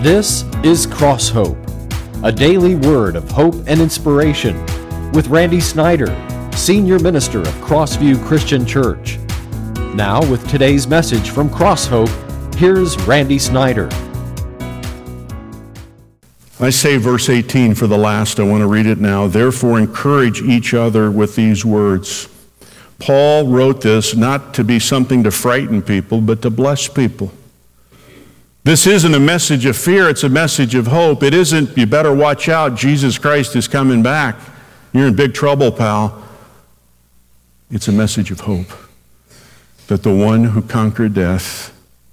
This is Cross Hope, a daily word of hope and inspiration with Randy Snyder, Senior Minister of Crossview Christian Church. Now with today's message from Cross Hope, here's Randy Snyder. I say verse 18 for the last. I want to read it now. Therefore, encourage each other with these words. Paul wrote this not to be something to frighten people, but to bless people. This isn't a message of fear, it's a message of hope. It isn't, you better watch out, Jesus Christ is coming back. You're in big trouble, pal. It's a message of hope. That the one who conquered death,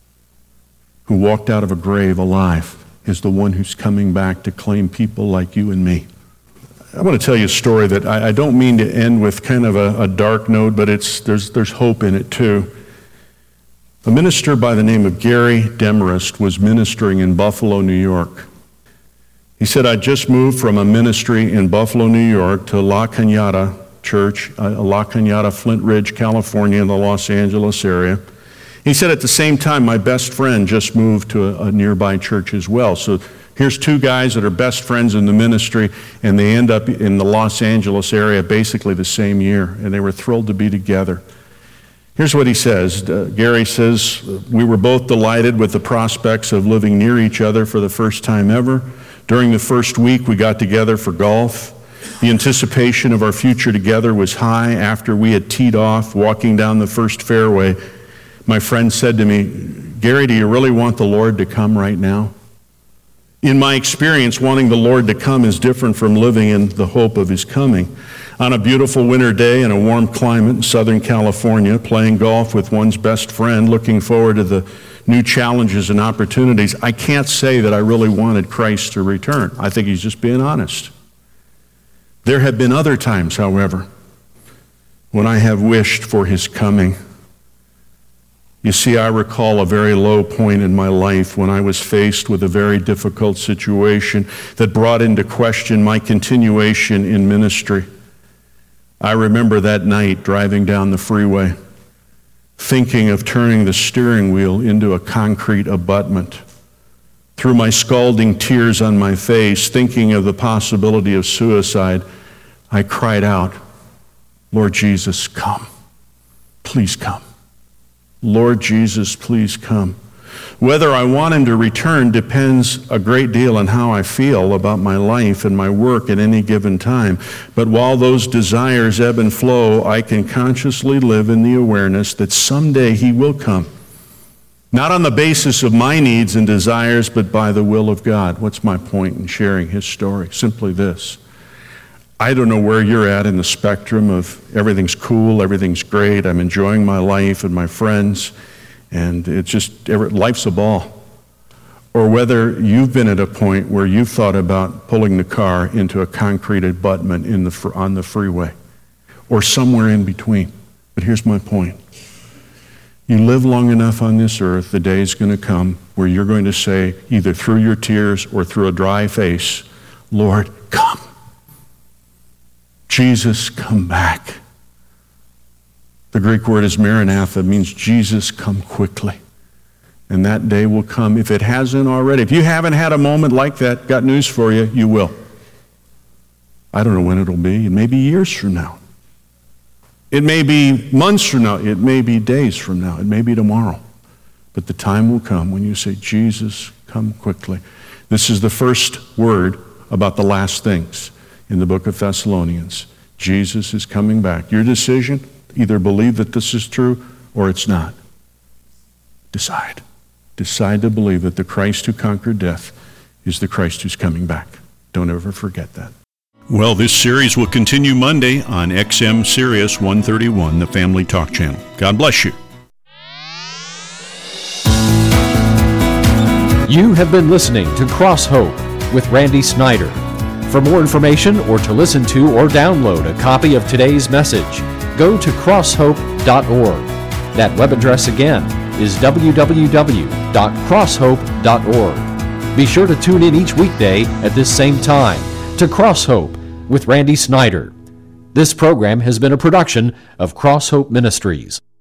who walked out of a grave alive, is the one who's coming back to claim people like you and me. I want to tell you a story that I don't mean to end with kind of a dark note, but there's hope in it too. A minister by the name of Gary Demarest was ministering in Buffalo, New York. He said, I just moved from a ministry in Buffalo, New York to La Cañada Church, La Cañada, Flint Ridge, California, in the Los Angeles area. He said at the same time, my best friend just moved to a nearby church as well. So here's two guys that are best friends in the ministry, and they end up in the Los Angeles area basically the same year, and they were thrilled to be together. Here's what he says. Gary says, we were both delighted with the prospects of living near each other for the first time ever. During the first week, we got together for golf. The anticipation of our future together was high. After we had teed off, walking down the first fairway, my friend said to me, Gary, do you really want the Lord to come right now? In my experience, wanting the Lord to come is different from living in the hope of His coming. On a beautiful winter day in a warm climate in Southern California, playing golf with one's best friend, looking forward to the new challenges and opportunities, I can't say that I really wanted Christ to return. I think he's just being honest. There have been other times, however, when I have wished for His coming. You see, I recall a very low point in my life when I was faced with a very difficult situation that brought into question my continuation in ministry. I remember that night driving down the freeway, thinking of turning the steering wheel into a concrete abutment. Through my scalding tears on my face, thinking of the possibility of suicide, I cried out, Lord Jesus, come. Please come. Lord Jesus, please come. Whether I want Him to return depends a great deal on how I feel about my life and my work at any given time. But while those desires ebb and flow, I can consciously live in the awareness that someday He will come. Not on the basis of my needs and desires, but by the will of God. What's my point in sharing His story? Simply this. I don't know where you're at in the spectrum of everything's cool, everything's great, I'm enjoying my life and my friends, and it's just, life's a ball. Or whether you've been at a point where you've thought about pulling the car into a concrete abutment on the freeway, or somewhere in between. But here's my point. You live long enough on this earth, the day is going to come where you're going to say, either through your tears or through a dry face, Lord, come. Jesus, come back. The Greek word is Maranatha, means Jesus, come quickly. And that day will come. If it hasn't already, if you haven't had a moment like that, got news for you, you will. I don't know when it'll be. It may be years from now. It may be months from now. It may be days from now. It may be tomorrow. But the time will come when you say, Jesus, come quickly. This is the first word about the last things in the book of Thessalonians. Jesus is coming back. Your decision, either believe that this is true or it's not. Decide. Decide to believe that the Christ who conquered death is the Christ who's coming back. Don't ever forget that. Well, this series will continue Monday on XM Sirius 131, the Family Talk Channel. God bless you. You have been listening to Cross Hope with Randy Snyder. For more information or to listen to or download a copy of today's message, go to crosshope.org. That web address again is www.crosshope.org. Be sure to tune in each weekday at this same time to Cross Hope with Randy Snyder. This program has been a production of Cross Hope Ministries.